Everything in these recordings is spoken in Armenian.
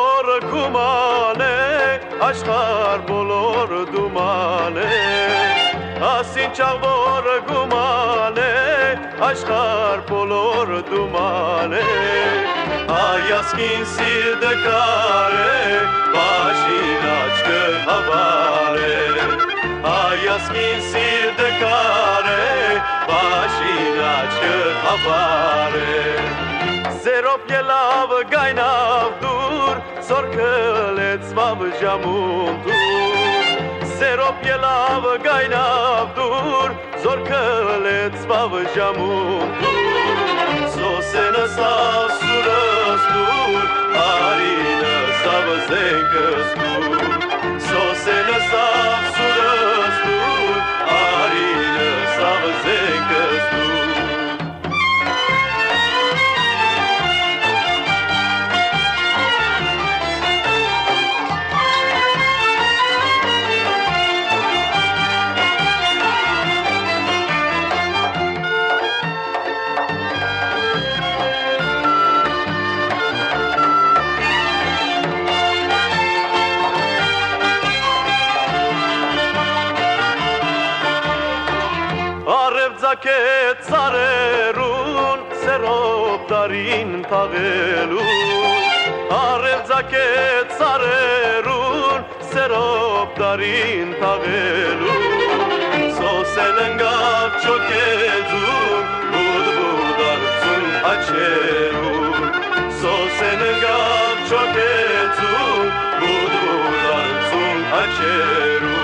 բոլոր գումանը աշխարհ բոլոր դումանը ասինչաղ որ գումանը աշխարհ բոլոր դումանը Հայասկին սիրտը կարե բաշին աչքը հավարե Հայասկին սիրտը կարե բաշին աչքը հավարե Zerop yelav gaynav dur Zorkă lețvav jamun dur Zerop yelav gaynav dur Zorkă lețvav jamun dur Sosenă sav surăs dur Arină sav zencăs dur Sosenă sav surăs dur Arină sav zencăs dur Zake tsarerun serop darin tavelun Arev zake tsarerun serop darin tavelun Sosenengav çokezun bud budartsun açerun Sosenengav çokezun bud budartsun açerun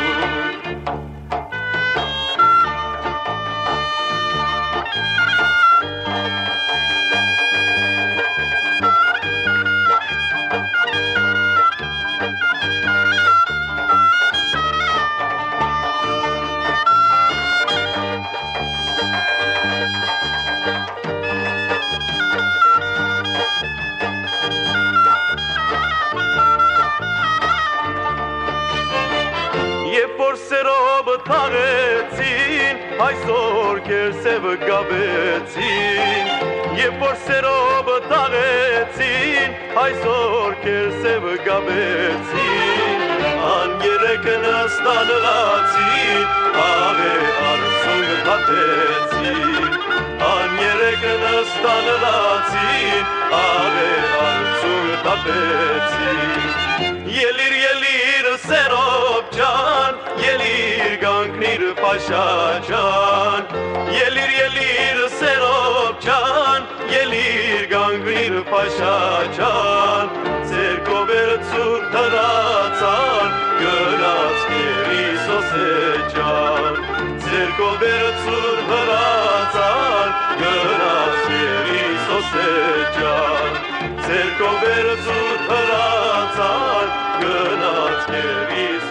Serop tağețin, այսօր կերսև գավեցին Եվ որ սերով տաղեցին, այսօր կերսև գավեցին Աներեքն ստանլացին, աղե արցուն տատեցին Աներեքն ստանլացին, աղե արցուն տատեցին Yelir yelir serop can Yelir ganknir paşa can Yelir yelir serop can Yelir ganknir paşa can Serkover tsur taratsan Gönaz keri sose can Serkover tsur taratsan Gönaz keri sose can Serkover tsur taratsan Gönaz keri